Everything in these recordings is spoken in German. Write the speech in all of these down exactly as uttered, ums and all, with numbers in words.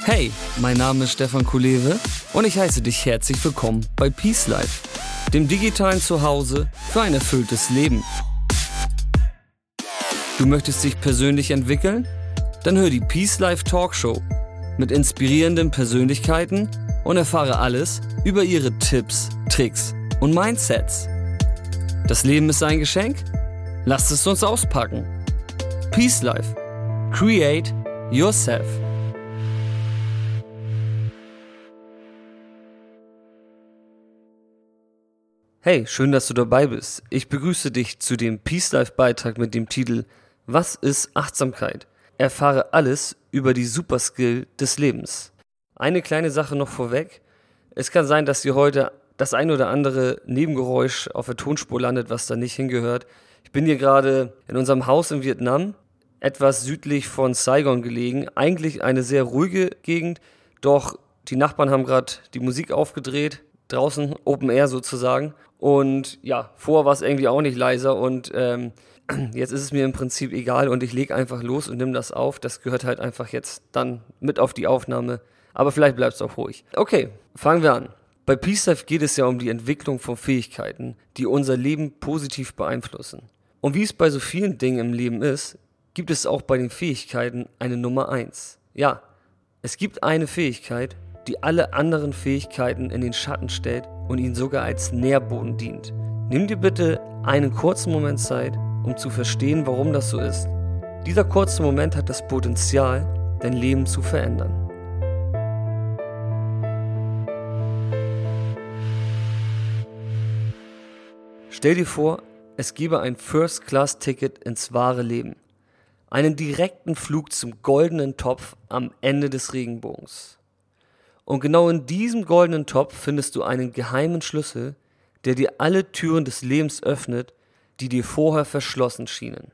Hey, mein Name ist Stefan Kulewe und ich heiße dich herzlich willkommen bei Peace Life, dem digitalen Zuhause für ein erfülltes Leben. Du möchtest dich persönlich entwickeln? Dann hör die Peace Life Talkshow mit inspirierenden Persönlichkeiten und erfahre alles über ihre Tipps, Tricks und Mindsets. Das Leben ist ein Geschenk? Lasst es uns auspacken. Peace Life. Create yourself. Hey, schön, dass du dabei bist. Ich begrüße dich zu dem Peace Life Beitrag mit dem Titel Was ist Achtsamkeit? Erfahre alles über die Superskill des Lebens. Eine kleine Sache noch vorweg. Es kann sein, dass dir heute das ein oder andere Nebengeräusch auf der Tonspur landet, was da nicht hingehört. Ich bin hier gerade in unserem Haus in Vietnam, etwas südlich von Saigon gelegen. Eigentlich eine sehr ruhige Gegend, doch die Nachbarn haben gerade die Musik aufgedreht, draußen Open Air sozusagen. Und ja, vorher war es irgendwie auch nicht leiser und ähm, jetzt ist es mir im Prinzip egal und ich lege einfach los und nehme das auf. Das gehört halt einfach jetzt dann mit auf die Aufnahme, aber vielleicht bleibst du auch ruhig. Okay, fangen wir an. Bei Peace Life geht es ja um die Entwicklung von Fähigkeiten, die unser Leben positiv beeinflussen. Und wie es bei so vielen Dingen im Leben ist, gibt es auch bei den Fähigkeiten eine Nummer eins. Ja, es gibt eine Fähigkeit, die alle anderen Fähigkeiten in den Schatten stellt und ihnen sogar als Nährboden dient. Nimm dir bitte einen kurzen Moment Zeit, um zu verstehen, warum das so ist. Dieser kurze Moment hat das Potenzial, dein Leben zu verändern. Stell dir vor, es gäbe ein First-Class-Ticket ins wahre Leben. Einen direkten Flug zum goldenen Topf am Ende des Regenbogens. Und genau in diesem goldenen Topf findest du einen geheimen Schlüssel, der dir alle Türen des Lebens öffnet, die dir vorher verschlossen schienen.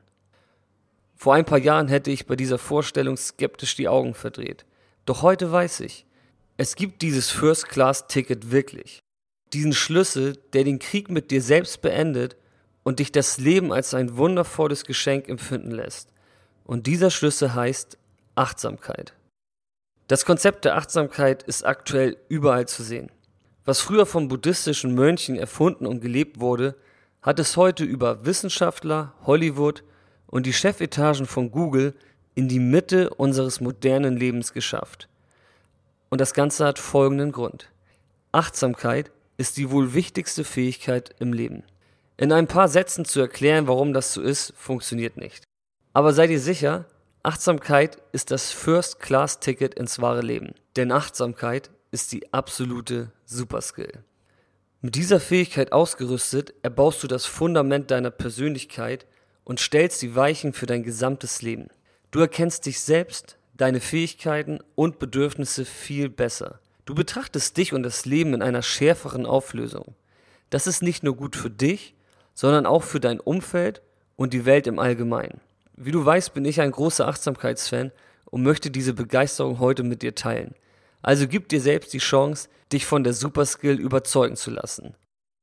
Vor ein paar Jahren hätte ich bei dieser Vorstellung skeptisch die Augen verdreht. Doch heute weiß ich, es gibt dieses First-Class-Ticket wirklich. Diesen Schlüssel, der den Krieg mit dir selbst beendet und dich das Leben als ein wundervolles Geschenk empfinden lässt. Und dieser Schlüssel heißt Achtsamkeit. Das Konzept der Achtsamkeit ist aktuell überall zu sehen. Was früher von buddhistischen Mönchen erfunden und gelebt wurde, hat es heute über Wissenschaftler, Hollywood und die Chefetagen von Google in die Mitte unseres modernen Lebens geschafft. Und das Ganze hat folgenden Grund. Achtsamkeit ist die wohl wichtigste Fähigkeit im Leben. In ein paar Sätzen zu erklären, warum das so ist, funktioniert nicht. Aber sei dir sicher, Achtsamkeit ist das First-Class-Ticket ins wahre Leben. Denn Achtsamkeit ist die absolute Superskill. Mit dieser Fähigkeit ausgerüstet, erbaust du das Fundament deiner Persönlichkeit und stellst die Weichen für dein gesamtes Leben. Du erkennst dich selbst, deine Fähigkeiten und Bedürfnisse viel besser. Du betrachtest dich und das Leben in einer schärferen Auflösung. Das ist nicht nur gut für dich, sondern auch für dein Umfeld und die Welt im Allgemeinen. Wie du weißt, bin ich ein großer Achtsamkeitsfan und möchte diese Begeisterung heute mit dir teilen. Also gib dir selbst die Chance, dich von der Superskill überzeugen zu lassen.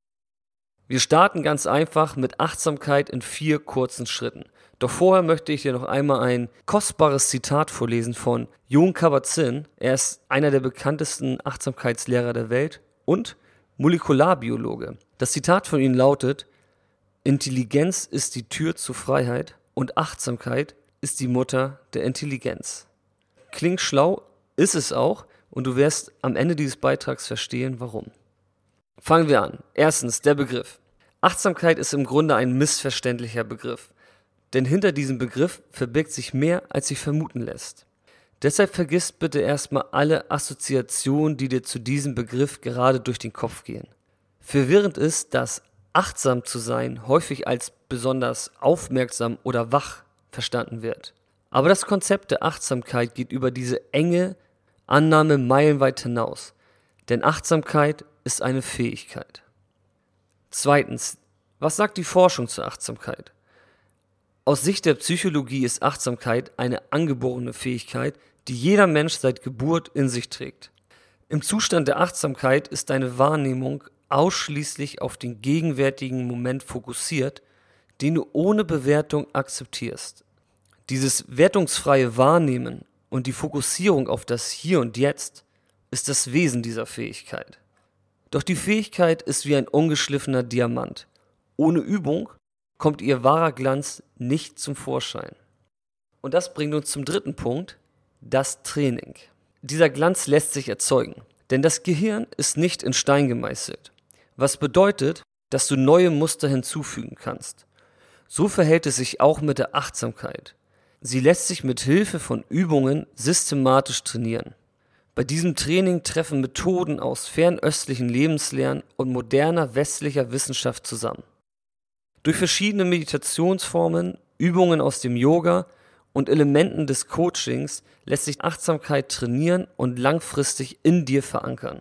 Wir starten ganz einfach mit Achtsamkeit in vier kurzen Schritten. Doch vorher möchte ich dir noch einmal ein kostbares Zitat vorlesen von Jon Kabat-Zinn. Er ist einer der bekanntesten Achtsamkeitslehrer der Welt und Molekularbiologe. Das Zitat von ihm lautet: Intelligenz ist die Tür zur Freiheit. Und Achtsamkeit ist die Mutter der Intelligenz. Klingt schlau, ist es auch, und du wirst am Ende dieses Beitrags verstehen, warum. Fangen wir an. Erstens, der Begriff. Achtsamkeit ist im Grunde ein missverständlicher Begriff. Denn hinter diesem Begriff verbirgt sich mehr, als sich vermuten lässt. Deshalb vergiss bitte erstmal alle Assoziationen, die dir zu diesem Begriff gerade durch den Kopf gehen. Verwirrend ist, dass achtsam zu sein häufig als besonders aufmerksam oder wach verstanden wird. Aber das Konzept der Achtsamkeit geht über diese enge Annahme meilenweit hinaus. Denn Achtsamkeit ist eine Fähigkeit. Zweitens, was sagt die Forschung zur Achtsamkeit? Aus Sicht der Psychologie ist Achtsamkeit eine angeborene Fähigkeit, die jeder Mensch seit Geburt in sich trägt. Im Zustand der Achtsamkeit ist deine Wahrnehmung ausschließlich auf den gegenwärtigen Moment fokussiert, den du ohne Bewertung akzeptierst. Dieses wertungsfreie Wahrnehmen Und die Fokussierung auf das Hier und Jetzt ist das Wesen dieser Fähigkeit. Doch die Fähigkeit ist wie ein ungeschliffener Diamant. Ohne Übung kommt ihr wahrer Glanz nicht zum Vorschein. Und das bringt uns zum dritten Punkt, das Training. Dieser Glanz lässt sich erzeugen, denn das Gehirn ist nicht in Stein gemeißelt, was bedeutet, dass du neue Muster hinzufügen kannst. So verhält es sich auch mit der Achtsamkeit. Sie lässt sich mit Hilfe von Übungen systematisch trainieren. Bei diesem Training treffen Methoden aus fernöstlichen Lebenslehren und moderner westlicher Wissenschaft zusammen. Durch verschiedene Meditationsformen, Übungen aus dem Yoga und Elementen des Coachings lässt sich Achtsamkeit trainieren und langfristig in dir verankern.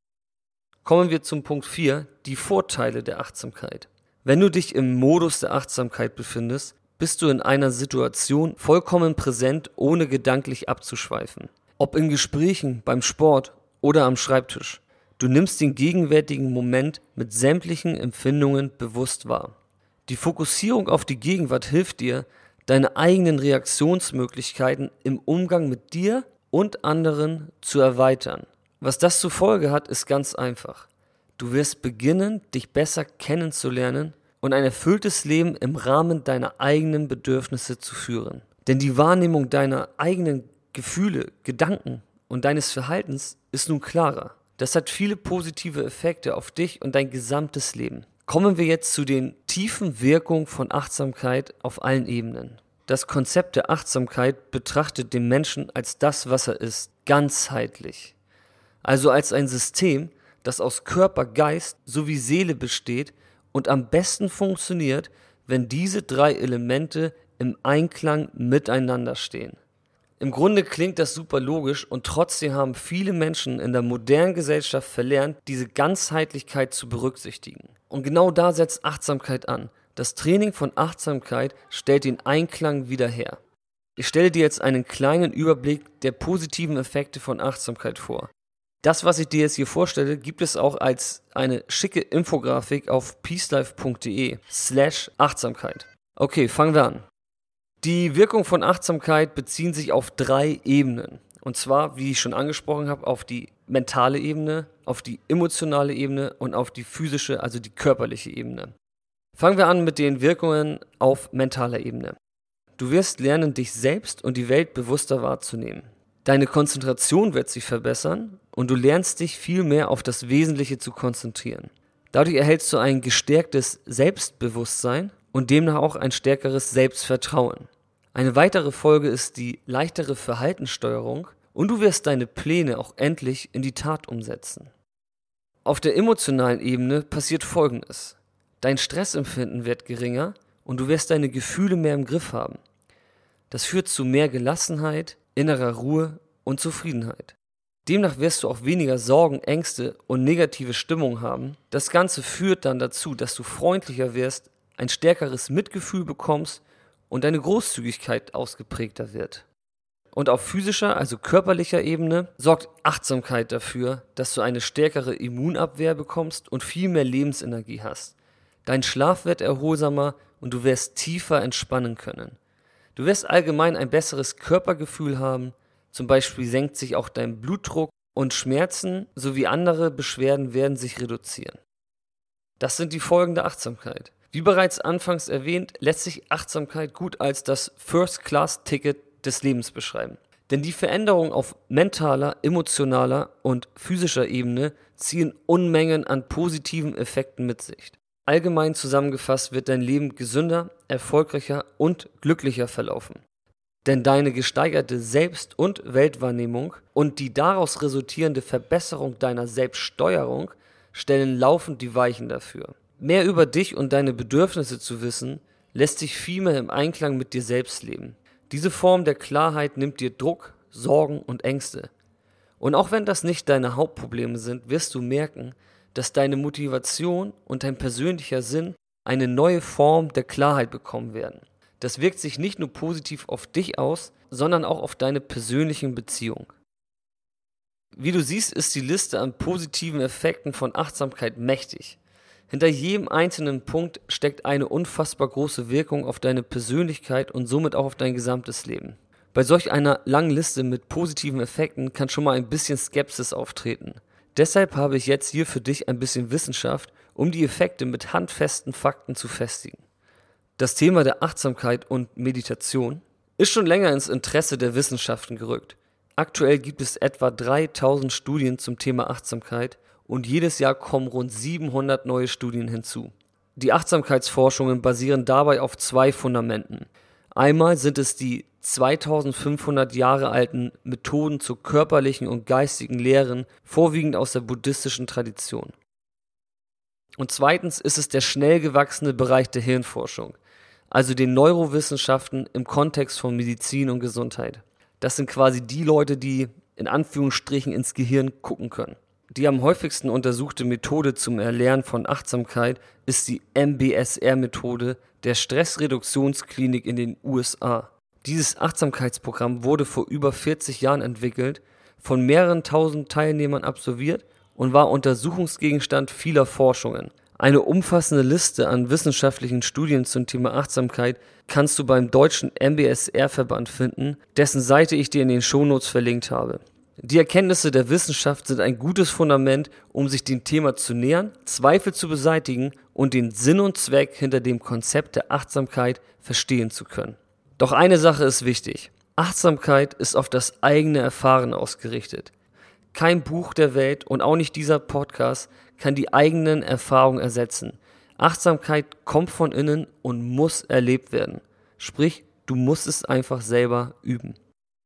Kommen wir zum Punkt vier, die Vorteile der Achtsamkeit. Wenn du dich im Modus der Achtsamkeit befindest, bist du in einer Situation vollkommen präsent, ohne gedanklich abzuschweifen. Ob in Gesprächen, beim Sport oder am Schreibtisch. Du nimmst den gegenwärtigen Moment mit sämtlichen Empfindungen bewusst wahr. Die Fokussierung auf die Gegenwart hilft dir, deine eigenen Reaktionsmöglichkeiten im Umgang mit dir und anderen zu erweitern. Was das zur Folge hat, ist ganz einfach. Du wirst beginnen, dich besser kennenzulernen und ein erfülltes Leben im Rahmen deiner eigenen Bedürfnisse zu führen. Denn die Wahrnehmung deiner eigenen Gefühle, Gedanken und deines Verhaltens ist nun klarer. Das hat viele positive Effekte auf dich und dein gesamtes Leben. Kommen wir jetzt zu den tiefen Wirkungen von Achtsamkeit auf allen Ebenen. Das Konzept der Achtsamkeit betrachtet den Menschen als das, was er ist, ganzheitlich. Also als ein System, das aus Körper, Geist sowie Seele besteht und am besten funktioniert, wenn diese drei Elemente im Einklang miteinander stehen. Im Grunde klingt das super logisch und trotzdem haben viele Menschen in der modernen Gesellschaft verlernt, diese Ganzheitlichkeit zu berücksichtigen. Und genau da setzt Achtsamkeit an. Das Training von Achtsamkeit stellt den Einklang wieder her. Ich stelle dir jetzt einen kleinen Überblick der positiven Effekte von Achtsamkeit vor. Das, was ich dir jetzt hier vorstelle, gibt es auch als eine schicke Infografik auf peacelife.de slash Achtsamkeit. Okay, fangen wir an. Die Wirkung von Achtsamkeit beziehen sich auf drei Ebenen. Und zwar, wie ich schon angesprochen habe, auf die mentale Ebene, auf die emotionale Ebene und auf die physische, also die körperliche Ebene. Fangen wir an mit den Wirkungen auf mentaler Ebene. Du wirst lernen, dich selbst und die Welt bewusster wahrzunehmen. Deine Konzentration wird sich verbessern und du lernst dich viel mehr auf das Wesentliche zu konzentrieren. Dadurch erhältst du ein gestärktes Selbstbewusstsein und demnach auch ein stärkeres Selbstvertrauen. Eine weitere Folge ist die leichtere Verhaltenssteuerung und du wirst deine Pläne auch endlich in die Tat umsetzen. Auf der emotionalen Ebene passiert Folgendes. Dein Stressempfinden wird geringer und du wirst deine Gefühle mehr im Griff haben. Das führt zu mehr Gelassenheit, innerer Ruhe und Zufriedenheit. Demnach wirst du auch weniger Sorgen, Ängste und negative Stimmung haben. Das Ganze führt dann dazu, dass du freundlicher wirst, ein stärkeres Mitgefühl bekommst und deine Großzügigkeit ausgeprägter wird. Und auf physischer, also körperlicher Ebene sorgt Achtsamkeit dafür, dass du eine stärkere Immunabwehr bekommst und viel mehr Lebensenergie hast. Dein Schlaf wird erholsamer und du wirst tiefer entspannen können. Du wirst allgemein ein besseres Körpergefühl haben, zum Beispiel senkt sich auch dein Blutdruck und Schmerzen sowie andere Beschwerden werden sich reduzieren. Das sind die Folgen der Achtsamkeit. Wie bereits anfangs erwähnt, lässt sich Achtsamkeit gut als das First-Class-Ticket des Lebens beschreiben. Denn die Veränderungen auf mentaler, emotionaler und physischer Ebene ziehen Unmengen an positiven Effekten mit sich. Allgemein zusammengefasst wird dein Leben gesünder, erfolgreicher und glücklicher verlaufen. Denn deine gesteigerte Selbst- und Weltwahrnehmung und die daraus resultierende Verbesserung deiner Selbststeuerung stellen laufend die Weichen dafür. Mehr über dich und deine Bedürfnisse zu wissen, lässt dich viel mehr im Einklang mit dir selbst leben. Diese Form der Klarheit nimmt dir Druck, Sorgen und Ängste. Und auch wenn das nicht deine Hauptprobleme sind, wirst du merken, dass deine Motivation und dein persönlicher Sinn eine neue Form der Klarheit bekommen werden. Das wirkt sich nicht nur positiv auf dich aus, sondern auch auf deine persönlichen Beziehungen. Wie du siehst, ist die Liste an positiven Effekten von Achtsamkeit mächtig. Hinter jedem einzelnen Punkt steckt eine unfassbar große Wirkung auf deine Persönlichkeit und somit auch auf dein gesamtes Leben. Bei solch einer langen Liste mit positiven Effekten kann schon mal ein bisschen Skepsis auftreten. Deshalb habe ich jetzt hier für dich ein bisschen Wissenschaft, um die Effekte mit handfesten Fakten zu festigen. Das Thema der Achtsamkeit und Meditation ist schon länger ins Interesse der Wissenschaften gerückt. Aktuell gibt es etwa dreitausend Studien zum Thema Achtsamkeit und jedes Jahr kommen rund siebenhundert neue Studien hinzu. Die Achtsamkeitsforschungen basieren dabei auf zwei Fundamenten. Einmal sind es die zweitausendfünfhundert Jahre alten Methoden zur körperlichen und geistigen Lehren, vorwiegend aus der buddhistischen Tradition. Und zweitens ist es der schnell gewachsene Bereich der Hirnforschung, also den Neurowissenschaften im Kontext von Medizin und Gesundheit. Das sind quasi die Leute, die in Anführungsstrichen ins Gehirn gucken können. Die am häufigsten untersuchte Methode zum Erlernen von Achtsamkeit ist die M B S R-Methode der Stressreduktionsklinik in den U S A. Dieses Achtsamkeitsprogramm wurde vor über vierzig Jahren entwickelt, von mehreren tausend Teilnehmern absolviert und war Untersuchungsgegenstand vieler Forschungen. Eine umfassende Liste an wissenschaftlichen Studien zum Thema Achtsamkeit kannst du beim Deutschen M B S R-Verband finden, dessen Seite ich dir in den Shownotes verlinkt habe. Die Erkenntnisse der Wissenschaft sind ein gutes Fundament, um sich dem Thema zu nähern, Zweifel zu beseitigen und den Sinn und Zweck hinter dem Konzept der Achtsamkeit verstehen zu können. Doch eine Sache ist wichtig: Achtsamkeit ist auf das eigene Erfahren ausgerichtet. Kein Buch der Welt und auch nicht dieser Podcast kann die eigenen Erfahrungen ersetzen. Achtsamkeit kommt von innen und muss erlebt werden. Sprich, du musst es einfach selber üben.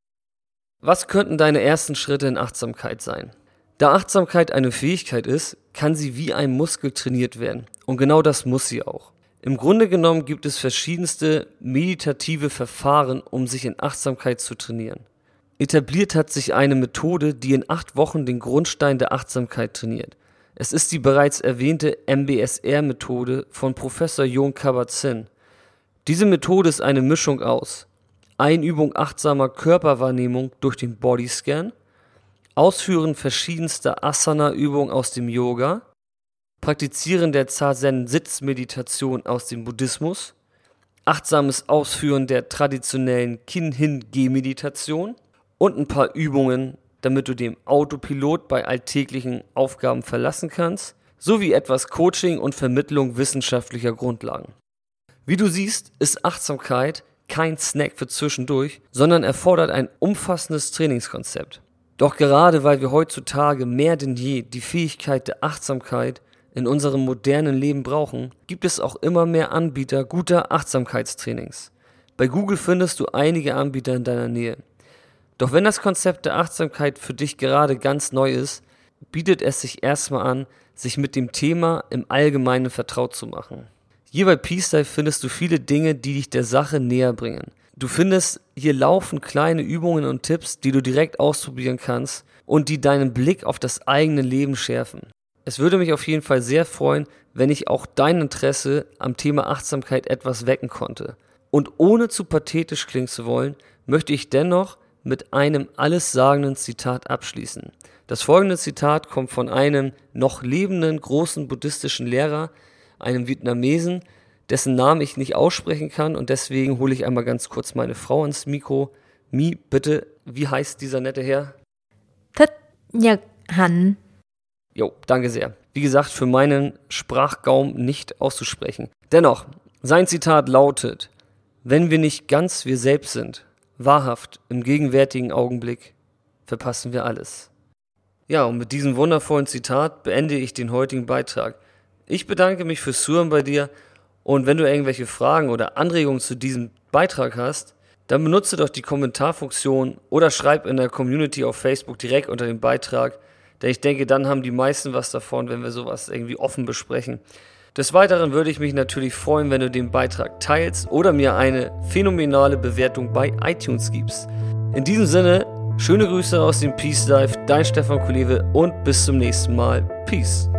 Was könnten deine ersten Schritte in Achtsamkeit sein? Da Achtsamkeit eine Fähigkeit ist, kann sie wie ein Muskel trainiert werden. Und genau das muss sie auch. Im Grunde genommen gibt es verschiedenste meditative Verfahren, um sich in Achtsamkeit zu trainieren. Etabliert hat sich eine Methode, die in acht Wochen den Grundstein der Achtsamkeit trainiert. Es ist die bereits erwähnte M B S R-Methode von Professor Jon Kabat-Zinn. Diese Methode ist eine Mischung aus Einübung achtsamer Körperwahrnehmung durch den Bodyscan, Ausführen verschiedenster Asana-Übungen aus dem Yoga, Praktizieren der Zazen-Sitzmeditation aus dem Buddhismus, achtsames Ausführen der traditionellen Kin-Hin-Ge-Meditation und ein paar Übungen, damit du den Autopilot bei alltäglichen Aufgaben verlassen kannst, sowie etwas Coaching und Vermittlung wissenschaftlicher Grundlagen. Wie du siehst, ist Achtsamkeit kein Snack für zwischendurch, sondern erfordert ein umfassendes Trainingskonzept. Doch gerade weil wir heutzutage mehr denn je die Fähigkeit der Achtsamkeit in unserem modernen Leben brauchen, gibt es auch immer mehr Anbieter guter Achtsamkeitstrainings. Bei Google findest du einige Anbieter in deiner Nähe. Doch wenn das Konzept der Achtsamkeit für dich gerade ganz neu ist, bietet es sich erstmal an, sich mit dem Thema im Allgemeinen vertraut zu machen. Hier bei Peace Dive findest du viele Dinge, die dich der Sache näher bringen. Du findest hier laufend kleine Übungen und Tipps, die du direkt ausprobieren kannst und die deinen Blick auf das eigene Leben schärfen. Es würde mich auf jeden Fall sehr freuen, wenn ich auch dein Interesse am Thema Achtsamkeit etwas wecken konnte. Und ohne zu pathetisch klingen zu wollen, möchte ich dennoch mit einem allessagenden Zitat abschließen. Das folgende Zitat kommt von einem noch lebenden großen buddhistischen Lehrer, einem Vietnamesen, dessen Namen ich nicht aussprechen kann, und deswegen hole ich einmal ganz kurz meine Frau ins Mikro. Mi, bitte, wie heißt dieser nette Herr? Thích Nhật Hạnh. Jo, danke sehr. Wie gesagt, für meinen Sprachgaum nicht auszusprechen. Dennoch, sein Zitat lautet: Wenn wir nicht ganz wir selbst sind, wahrhaft im gegenwärtigen Augenblick, verpassen wir alles. Ja, und mit diesem wundervollen Zitat beende ich den heutigen Beitrag. Ich bedanke mich fürs Zuhören bei dir, und wenn du irgendwelche Fragen oder Anregungen zu diesem Beitrag hast, dann benutze doch die Kommentarfunktion oder schreib in der Community auf Facebook direkt unter dem Beitrag, denn ich denke, dann haben die meisten was davon, wenn wir sowas irgendwie offen besprechen. Des Weiteren würde ich mich natürlich freuen, wenn du den Beitrag teilst oder mir eine phänomenale Bewertung bei iTunes gibst. In diesem Sinne, schöne Grüße aus dem Peace Dive, dein Stefan Kulewe, und bis zum nächsten Mal. Peace.